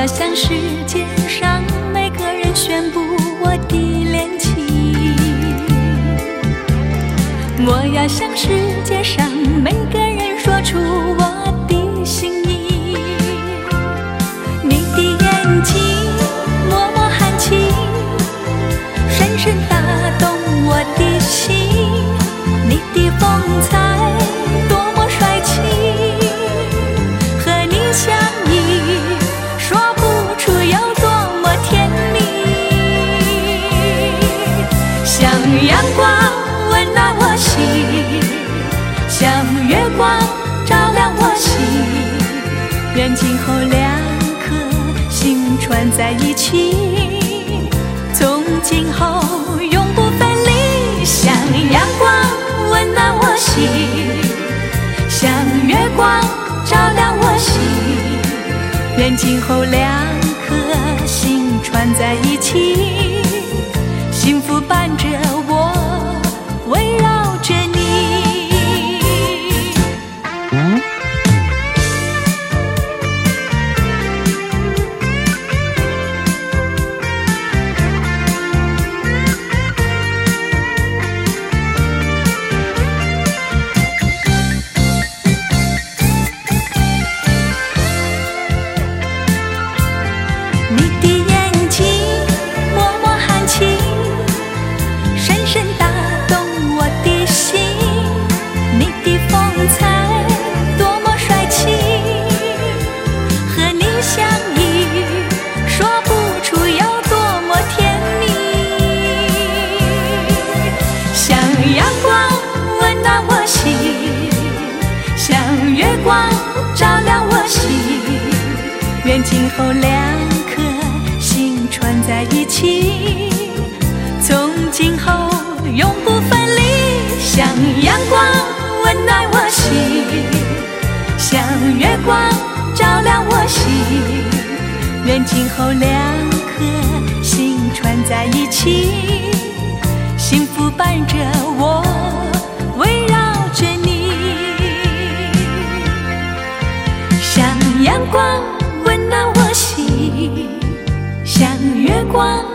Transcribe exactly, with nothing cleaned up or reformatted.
要向世界上每个人宣布我的恋情，我要向世界上每个人说出我的心意。你的眼睛脉脉含情，深深打动我的心，你的风采多么帅气，和你相依说不出有多么甜蜜。像阳光温暖我心，像月光照亮我心，愿今后两颗心串在一起，从今后永不分离。像阳光温暖我心，像月光照亮我心，愿今后两颗心串在一起，幸福伴着我，围绕着你。你的眼睛脉脉含情，深深打动我的心，你的风采多么帅气，和你相依说不出有多么甜蜜。像阳光温暖我心，像月光照亮我心，愿今后两颗心串在一起，从今后永不分离。像阳光温暖我心，像月光照亮我心，愿今后两颗心串在一起，幸福伴着我，围绕着你。像阳光温暖我心，像月光